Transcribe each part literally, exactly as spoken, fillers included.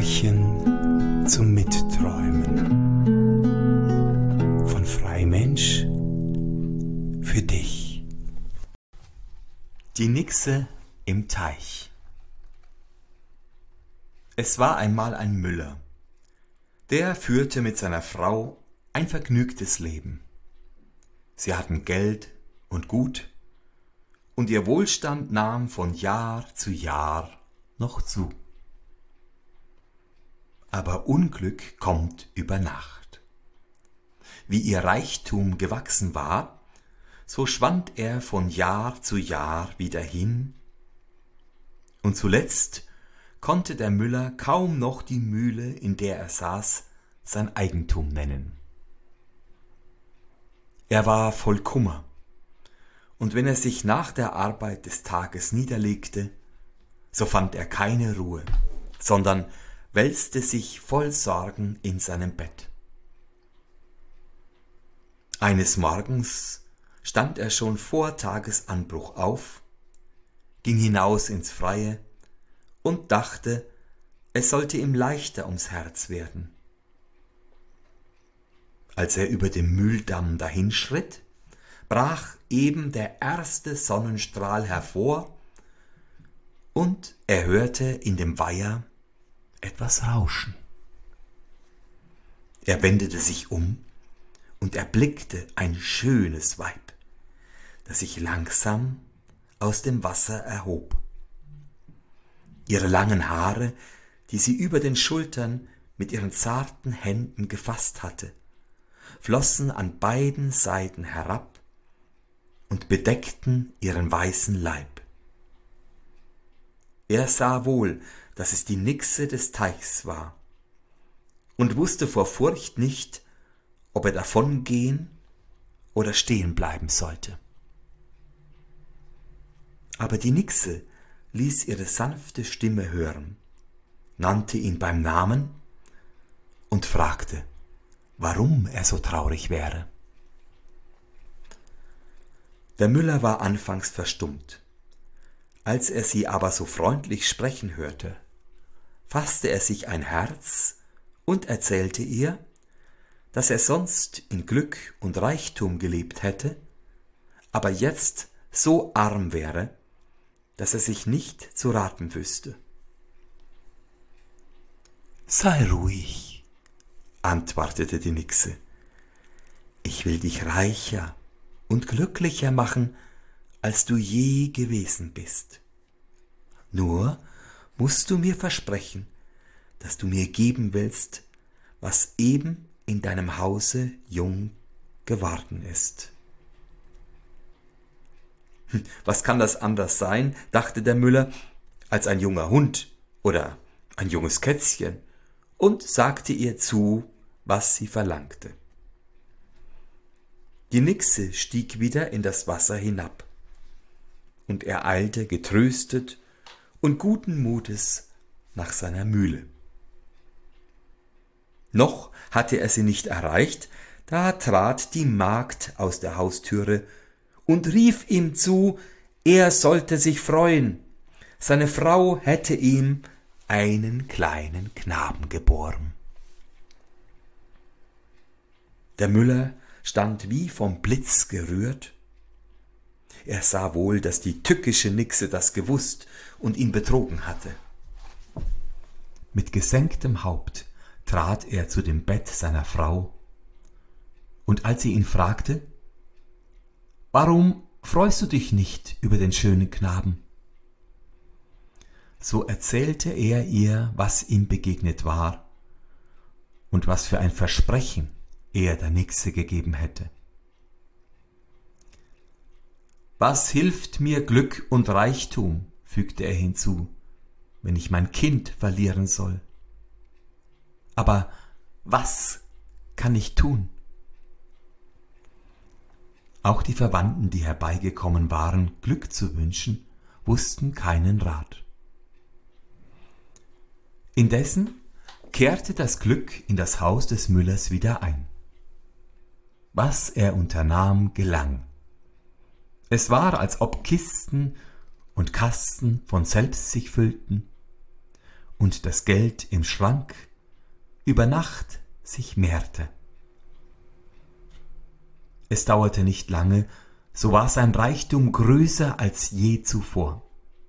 Märchen zum Mitträumen von Freimensch für dich. Die Nixe im Teich. Es war einmal ein Müller, der führte mit seiner Frau ein vergnügtes Leben. Sie hatten Geld und Gut, und ihr Wohlstand nahm von Jahr zu Jahr noch zu. Aber Unglück kommt über Nacht. Wie ihr Reichtum gewachsen war, so schwand er von Jahr zu Jahr wieder hin, und zuletzt konnte der Müller kaum noch die Mühle, in der er saß, sein Eigentum nennen. Er war voll Kummer, und wenn er sich nach der Arbeit des Tages niederlegte, so fand er keine Ruhe, sondern wälzte sich voll Sorgen in seinem Bett. Eines Morgens stand er schon vor Tagesanbruch auf, ging hinaus ins Freie und dachte, es sollte ihm leichter ums Herz werden. Als er über dem Mühldamm dahinschritt, brach eben der erste Sonnenstrahl hervor, und er hörte in dem Weiher etwas rauschen. Er wendete sich um und erblickte ein schönes Weib, das sich langsam aus dem Wasser erhob. Ihre langen Haare, die sie über den Schultern mit ihren zarten Händen gefasst hatte, flossen an beiden Seiten herab und bedeckten ihren weißen Leib. Er sah wohl, dass es die Nixe des Teichs war, und wusste vor Furcht nicht, ob er davongehen oder stehen bleiben sollte. Aber die Nixe ließ ihre sanfte Stimme hören, nannte ihn beim Namen und fragte, warum er so traurig wäre. Der Müller war anfangs verstummt. Als er sie aber so freundlich sprechen hörte, fasste er sich ein Herz und erzählte ihr, dass er sonst in Glück und Reichtum gelebt hätte, aber jetzt so arm wäre, dass er sich nicht zu raten wüsste. »Sei ruhig«, antwortete die Nixe, »ich will dich reicher und glücklicher machen, als du je gewesen bist. Nur musst du mir versprechen, dass du mir geben willst, was eben in deinem Hause jung geworden ist.« Was kann das anders sein, dachte der Müller, als ein junger Hund oder ein junges Kätzchen, und sagte ihr zu, was sie verlangte. Die Nixe stieg wieder in das Wasser hinab, und er eilte getröstet und guten Mutes nach seiner Mühle. Noch hatte er sie nicht erreicht, da trat die Magd aus der Haustüre und rief ihm zu, er sollte sich freuen, seine Frau hätte ihm einen kleinen Knaben geboren. Der Müller stand wie vom Blitz gerührt. Er sah wohl, dass die tückische Nixe das gewusst und ihn betrogen hatte. Mit gesenktem Haupt trat er zu dem Bett seiner Frau, und als sie ihn fragte, »Warum freust du dich nicht über den schönen Knaben?« so erzählte er ihr, was ihm begegnet war und was für ein Versprechen er der Nixe gegeben hätte. »Was hilft mir Glück und Reichtum«, fügte er hinzu, »wenn ich mein Kind verlieren soll? Aber was kann ich tun?« Auch die Verwandten, die herbeigekommen waren, Glück zu wünschen, wussten keinen Rat. Indessen kehrte das Glück in das Haus des Müllers wieder ein. Was er unternahm, gelang. Es war, als ob Kisten und Kasten von selbst sich füllten, und das Geld im Schrank über Nacht sich mehrte. Es dauerte nicht lange, so war sein Reichtum größer als je zuvor.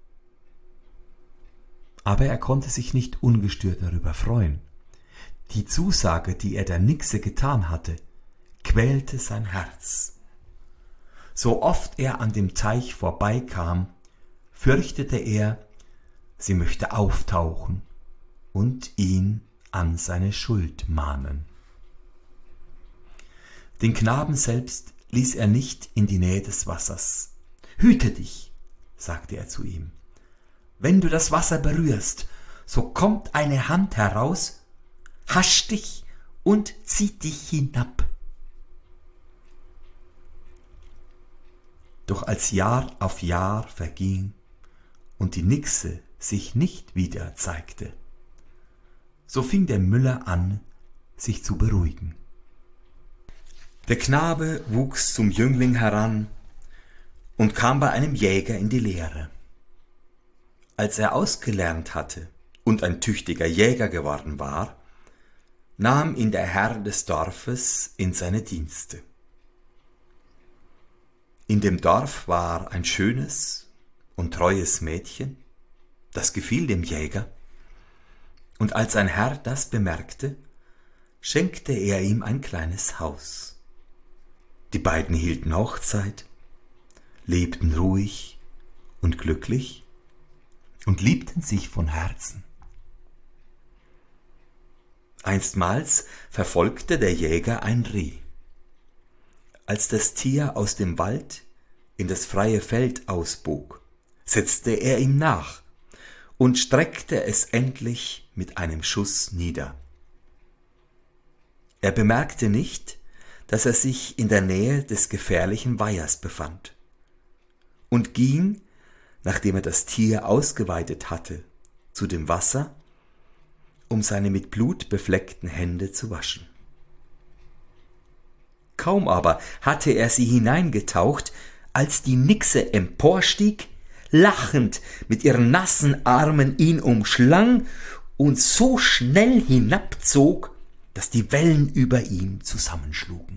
Aber er konnte sich nicht ungestört darüber freuen. Die Zusage, die er der Nixe getan hatte, quälte sein Herz. So oft er an dem Teich vorbeikam, fürchtete er, sie möchte auftauchen und ihn an seine Schuld mahnen. Den Knaben selbst ließ er nicht in die Nähe des Wassers. »Hüte dich«, sagte er zu ihm. »Wenn du das Wasser berührst, so kommt eine Hand heraus, hascht dich und zieht dich hinab.« Doch als Jahr auf Jahr verging und die Nixe sich nicht wieder zeigte, so fing der Müller an, sich zu beruhigen. Der Knabe wuchs zum Jüngling heran und kam bei einem Jäger in die Lehre. Als er ausgelernt hatte und ein tüchtiger Jäger geworden war, nahm ihn der Herr des Dorfes in seine Dienste. In dem Dorf war ein schönes und treues Mädchen, das gefiel dem Jäger, und als sein Herr das bemerkte, schenkte er ihm ein kleines Haus. Die beiden hielten Hochzeit, lebten ruhig und glücklich und liebten sich von Herzen. Einstmals verfolgte der Jäger ein Reh. Als das Tier aus dem Wald in das freie Feld ausbog, setzte er ihm nach und streckte es endlich mit einem Schuss nieder. Er bemerkte nicht, dass er sich in der Nähe des gefährlichen Weihers befand, und ging, nachdem er das Tier ausgeweidet hatte, zu dem Wasser, um seine mit Blut befleckten Hände zu waschen. Kaum aber hatte er sie hineingetaucht, als die Nixe emporstieg, lachend mit ihren nassen Armen ihn umschlang und so schnell hinabzog, dass die Wellen über ihm zusammenschlugen.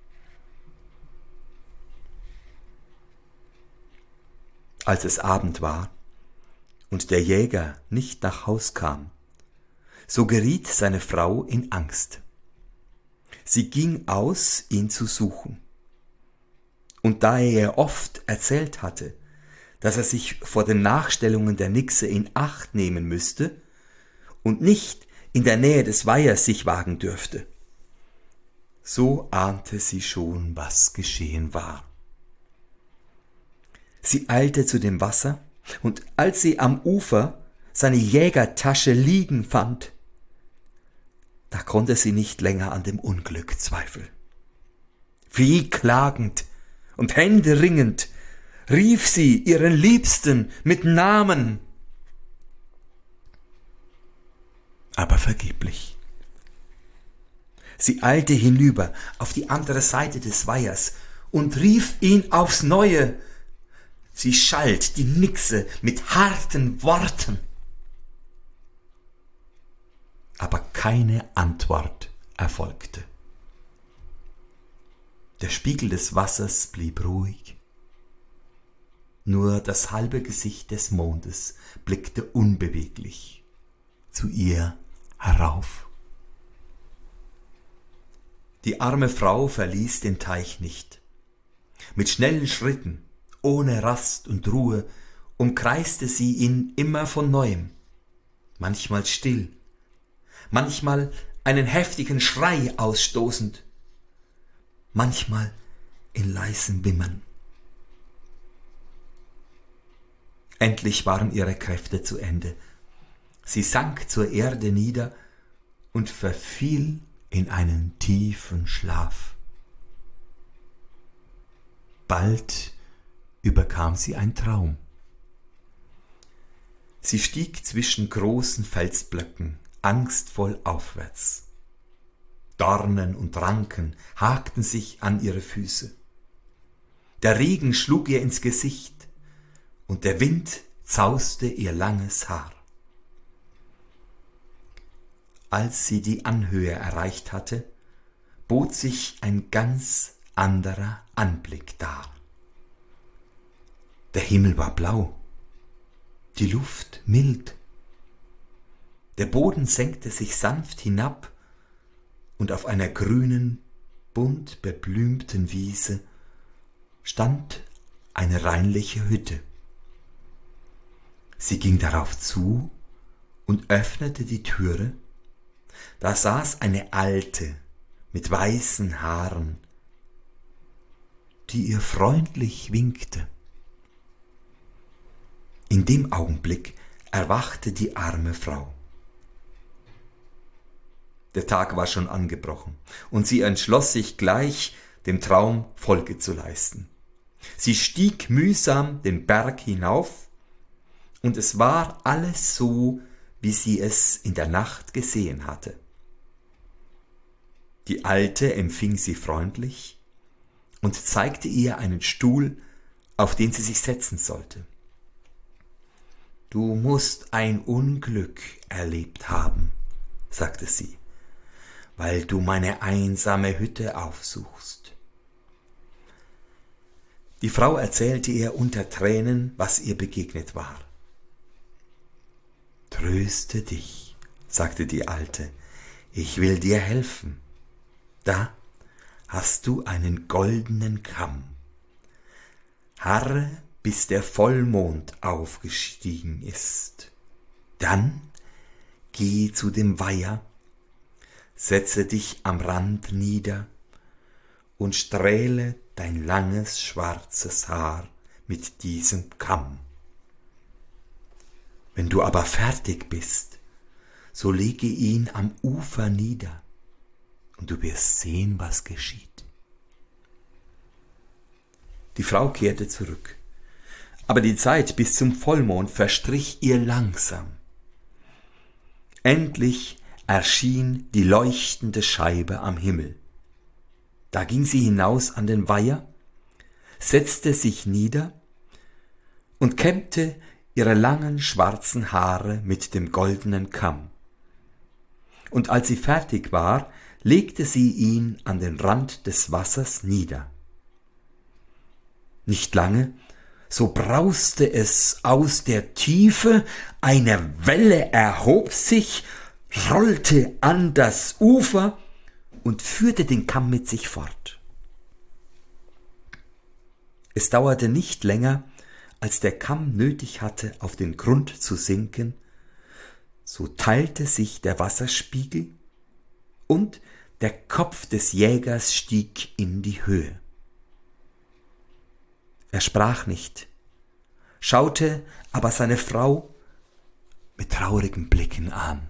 Als es Abend war und der Jäger nicht nach Haus kam, so geriet seine Frau in Angst. Sie ging aus, ihn zu suchen. Und da er ihr oft erzählt hatte, dass er sich vor den Nachstellungen der Nixe in Acht nehmen müsste und nicht in der Nähe des Weihers sich wagen dürfte, so ahnte sie schon, was geschehen war. Sie eilte zu dem Wasser, und als sie am Ufer seine Jägertasche liegen fand, da konnte sie nicht länger an dem Unglück zweifeln. Wehklagend und händeringend rief sie ihren Liebsten mit Namen, aber vergeblich. Sie eilte hinüber auf die andere Seite des Weihers und rief ihn aufs Neue. Sie schalt die Nixe mit harten Worten, aber keine Antwort erfolgte. Der Spiegel des Wassers blieb ruhig. Nur das halbe Gesicht des Mondes blickte unbeweglich zu ihr herauf. Die arme Frau verließ den Teich nicht. Mit schnellen Schritten, ohne Rast und Ruhe, umkreiste sie ihn immer von Neuem, manchmal still, manchmal einen heftigen Schrei ausstoßend, manchmal in leisem Wimmern. Endlich waren ihre Kräfte zu Ende. Sie sank zur Erde nieder und verfiel in einen tiefen Schlaf. Bald überkam sie ein Traum. Sie stieg zwischen großen Felsblöcken angstvoll aufwärts. Dornen und Ranken hakten sich an ihre Füße. Der Regen schlug ihr ins Gesicht und der Wind zauste ihr langes Haar. als sie die Anhöhe erreicht hatte, bot sich ein ganz anderer Anblick dar. Der Himmel war blau, die Luft mild. Der Boden senkte sich sanft hinab und auf einer grünen, bunt beblümten Wiese stand eine reinliche Hütte. Sie ging darauf zu und öffnete die Türe. Da saß eine Alte mit weißen Haaren, die ihr freundlich winkte. In dem Augenblick erwachte die arme Frau. Der Tag war schon angebrochen, und sie entschloss sich gleich, dem Traum Folge zu leisten. Sie stieg mühsam den Berg hinauf, und es war alles so, wie sie es in der Nacht gesehen hatte. Die Alte empfing sie freundlich und zeigte ihr einen Stuhl, auf den sie sich setzen sollte. »Du musst ein Unglück erlebt haben«, sagte sie, »weil du meine einsame Hütte aufsuchst.« Die Frau erzählte ihr unter Tränen, was ihr begegnet war. »Tröste dich«, sagte die Alte, »ich will dir helfen. Da hast du einen goldenen Kamm. Harre, bis der Vollmond aufgestiegen ist. Dann geh zu dem Weiher, setze dich am Rand nieder und strähle dein langes schwarzes Haar mit diesem Kamm. Wenn du aber fertig bist, so lege ihn am Ufer nieder, und du wirst sehen, was geschieht.« Die Frau kehrte zurück, aber die Zeit bis zum Vollmond verstrich ihr langsam. Endlich erschien die leuchtende Scheibe am Himmel. Da ging sie hinaus an den Weiher, setzte sich nieder und kämmte ihre langen schwarzen Haare mit dem goldenen Kamm. Und als sie fertig war, legte sie ihn an den Rand des Wassers nieder. Nicht lange, so brauste es aus der Tiefe, eine Welle erhob sich, rollte an das Ufer und führte den Kamm mit sich fort. Es dauerte nicht länger, als der Kamm nötig hatte, auf den Grund zu sinken, so teilte sich der Wasserspiegel und der Kopf des Jägers stieg in die Höhe. Er sprach nicht, schaute aber seine Frau mit traurigen Blicken an.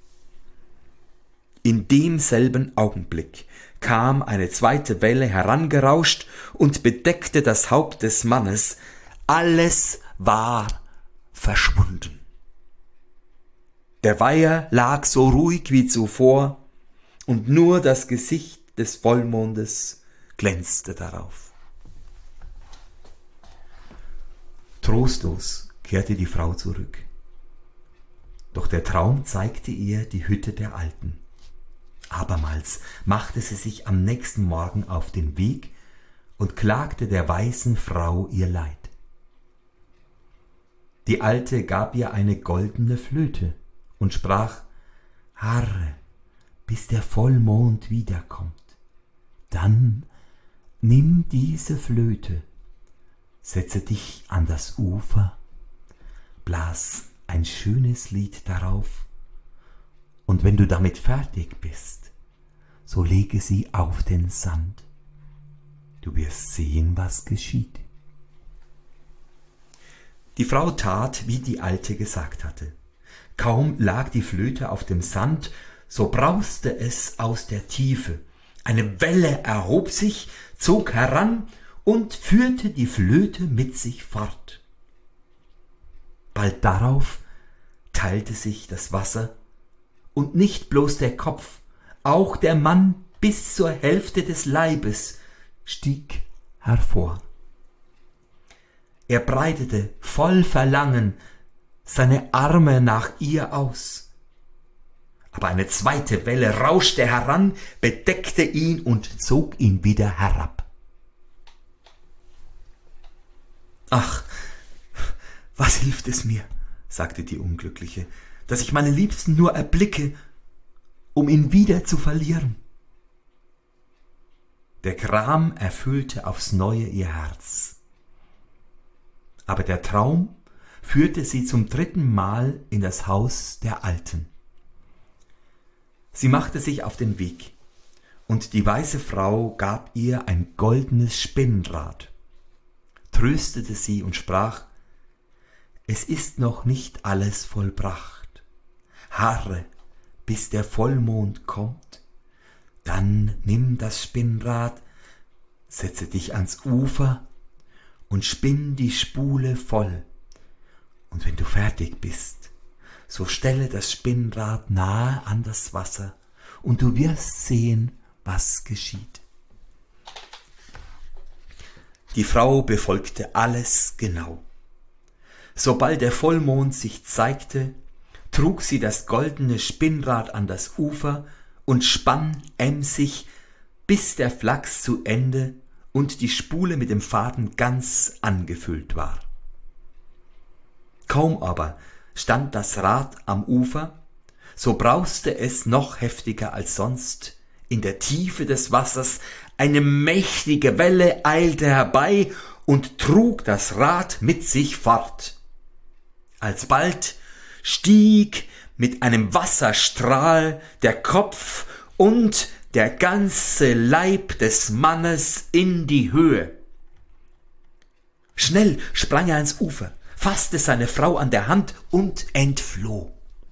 In demselben Augenblick kam eine zweite Welle herangerauscht und bedeckte das Haupt des Mannes. Alles war verschwunden. Der Weiher lag so ruhig wie zuvor, und nur das Gesicht des Vollmondes glänzte darauf. Trostlos kehrte die Frau zurück. Doch der Traum zeigte ihr die Hütte der Alten. Abermals machte sie sich am nächsten Morgen auf den Weg und klagte der weißen Frau ihr Leid. Die Alte gab ihr eine goldene Flöte und sprach: »Harre, bis der Vollmond wiederkommt. Dann nimm diese Flöte, setze dich an das Ufer, blas ein schönes Lied darauf, und wenn du damit fertig bist, so lege sie auf den Sand. Du wirst sehen, was geschieht.« Die Frau tat, wie die Alte gesagt hatte. Kaum lag die Flöte auf dem Sand, so brauste es aus der Tiefe. Eine Welle erhob sich, zog heran und führte die Flöte mit sich fort. Bald darauf teilte sich das Wasser, und nicht bloß der Kopf, auch der Mann bis zur Hälfte des Leibes stieg hervor. Er breitete voll Verlangen seine Arme nach ihr aus. Aber eine zweite Welle rauschte heran, bedeckte ihn und zog ihn wieder herab. »Ach, was hilft es mir«, sagte die Unglückliche, »dass ich meine Liebsten nur erblicke, um ihn wieder zu verlieren?« Der Gram erfüllte aufs Neue ihr Herz. Aber der Traum führte sie zum dritten Mal in das Haus der Alten. Sie machte sich auf den Weg, und die weise Frau gab ihr ein goldenes Spinnrad, tröstete sie und sprach: »Es ist noch nicht alles vollbracht. Harre, bis der Vollmond kommt. Dann nimm das Spinnrad, setze dich ans Ufer und spinn die Spule voll. Und wenn du fertig bist, so stelle das Spinnrad nahe an das Wasser, und du wirst sehen, was geschieht.« Die Frau befolgte alles genau. Sobald der Vollmond sich zeigte, trug sie das goldene Spinnrad an das Ufer und spann emsig, bis der Flachs zu Ende und die Spule mit dem Faden ganz angefüllt war. Kaum aber stand das Rad am Ufer, so brauste es noch heftiger als sonst. In der Tiefe des Wassers eine mächtige Welle eilte herbei und trug das Rad mit sich fort. Alsbald stieg mit einem Wasserstrahl der Kopf und der ganze Leib des Mannes in die Höhe. Schnell sprang er ans Ufer, fasste seine Frau an der Hand und entfloh.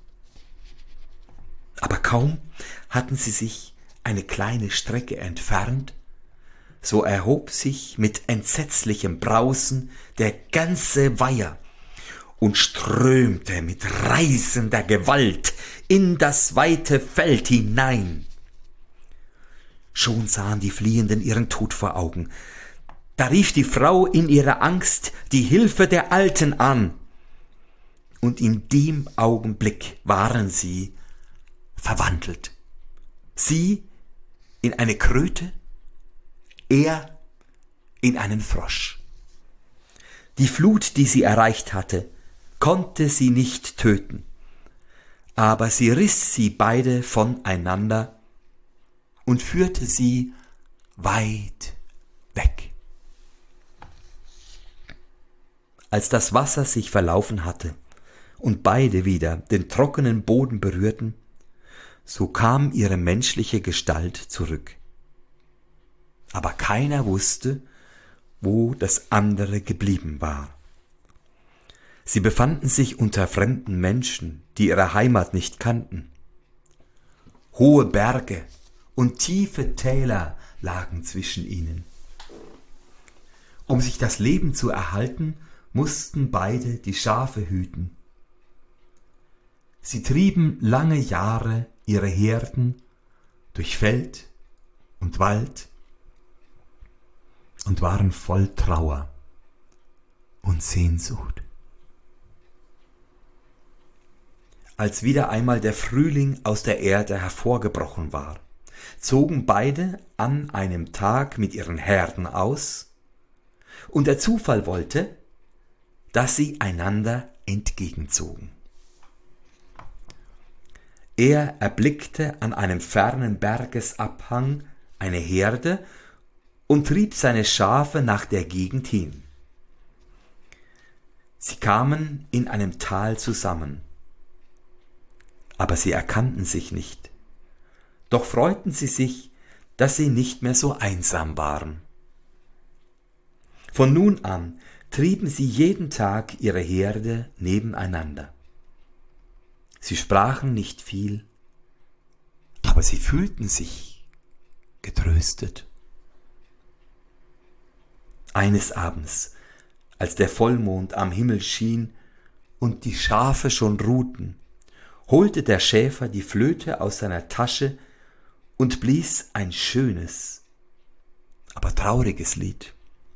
Aber kaum hatten sie sich eine kleine Strecke entfernt, so erhob sich mit entsetzlichem Brausen der ganze Weiher und strömte mit reißender Gewalt in das weite Feld hinein. Schon sahen die Fliehenden ihren Tod vor Augen. Da rief die Frau in ihrer Angst die Hilfe der Alten an, und in dem Augenblick waren sie verwandelt. Sie in eine Kröte, er in einen Frosch. Die Flut, die sie erreicht hatte, konnte sie nicht töten, aber sie riss sie beide voneinander und führte sie weit weg. Als das Wasser sich verlaufen hatte und beide wieder den trockenen Boden berührten, so kam ihre menschliche Gestalt zurück. Aber keiner wusste, wo das andere geblieben war. Sie befanden sich unter fremden Menschen, die ihre Heimat nicht kannten. Hohe Berge und tiefe Täler lagen zwischen ihnen. Um sich das Leben zu erhalten, mussten beide die Schafe hüten. Sie trieben lange Jahre ihre Herden durch Feld und Wald und waren voll Trauer und Sehnsucht. Als wieder einmal der Frühling aus der Erde hervorgebrochen war, zogen beide an einem Tag mit ihren Herden aus, und der Zufall wollte, dass sie einander entgegenzogen. Er erblickte an einem fernen Bergesabhang eine Herde und trieb seine Schafe nach der Gegend hin. Sie kamen in einem Tal zusammen, aber sie erkannten sich nicht. Doch freuten sie sich, dass sie nicht mehr so einsam waren. Von nun an trieben sie jeden Tag ihre Herde nebeneinander. Sie sprachen nicht viel, aber sie fühlten sich getröstet. Eines Abends, als der Vollmond am Himmel schien und die Schafe schon ruhten, holte der Schäfer die Flöte aus seiner Tasche und blies ein schönes, aber trauriges Lied.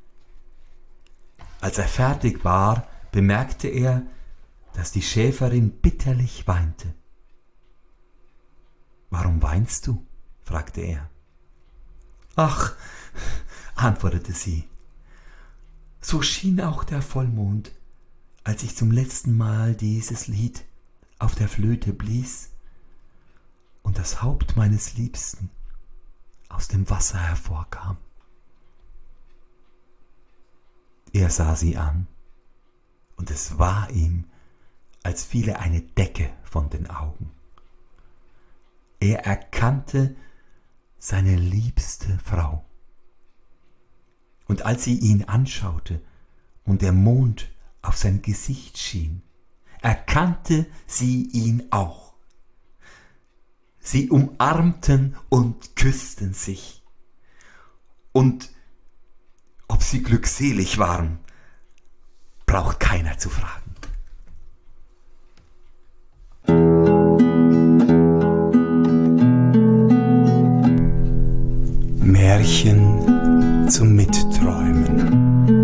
Als er fertig war, bemerkte er, dass die Schäferin bitterlich weinte. »Warum weinst du?« fragte er. »Ach«, antwortete sie, »so schien auch der Vollmond, als ich zum letzten Mal dieses Lied auf der Flöte blies und das Haupt meines Liebsten aus dem Wasser hervorkam.« Er sah sie an, und es war ihm, als fiele eine Decke von den Augen. Er erkannte seine liebste Frau. Und als sie ihn anschaute und der Mond auf sein Gesicht schien, erkannte sie ihn auch. Sie umarmten und küssten sich. Und ob sie glückselig waren, braucht keiner zu fragen. Märchen zum Mitträumen.